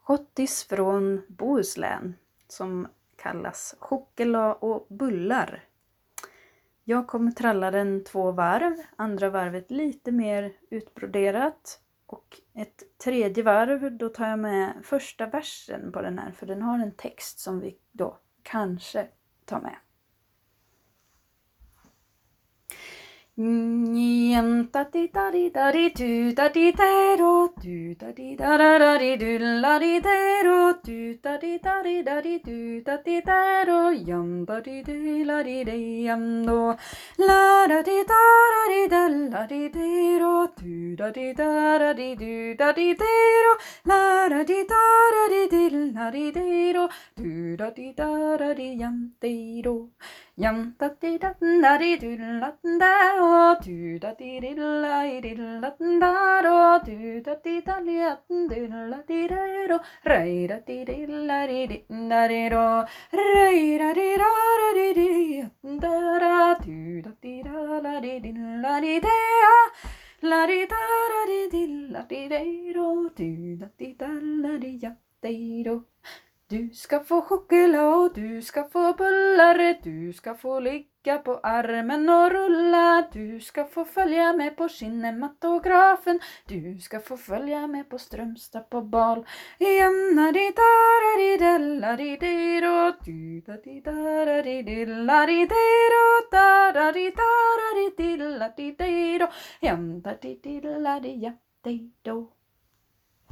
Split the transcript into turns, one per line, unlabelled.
Schottis från Bohuslän som kallas choklad och bullar. Jag kommer tralla den 2 varv, andra varvet lite mer utbroderat och ett tredje varv då tar jag med första versen på den här för den har en text som vi då kanske tar med. Janta di dari dari tu dari dero tu dari darari du la di dero tu dari dari dari tu dari dero janta di de la di de jando la di darari da la di dero tu dari darari du dari dero la di darari di la di dero tu dari darari jantero janta di dari du la da du da di di la di la da ro du da di da li du la di ro rai da di di la di da di ro rai da di ra di di da ra du da di da la di la di da la di da ra di la di ro du da di da la di ja di ro. Du ska få choklad, du ska få bullar, du ska få ligga på armen och rulla. Du ska få följa med på kinematografen, du ska få följa med på Strömstad på bal. Janna di da di della di dero, du da di da di dilla di dero, da di da di dilla di dero, janna di dilla di ja di do.